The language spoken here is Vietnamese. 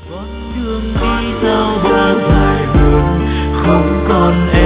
con đường đi sao vẫn dài hơn, không còn